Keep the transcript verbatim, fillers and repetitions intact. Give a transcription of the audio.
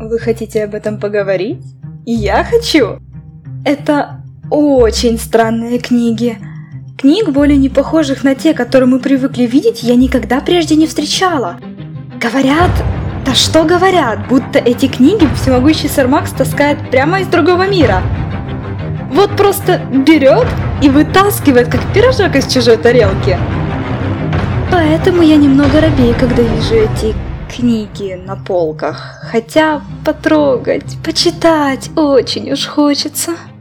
Вы хотите об этом поговорить? И я хочу. Это очень странные книги. Книг, более не похожих на те, которые мы привыкли видеть, я никогда прежде не встречала. Говорят, да что говорят, будто эти книги всемогущий сэр Макс таскает прямо из другого мира. Вот просто берет и вытаскивает, как пирожок из чужой тарелки. Поэтому я немного робею, когда вижу эти книги на полках. Хотя потрогать, почитать очень уж хочется.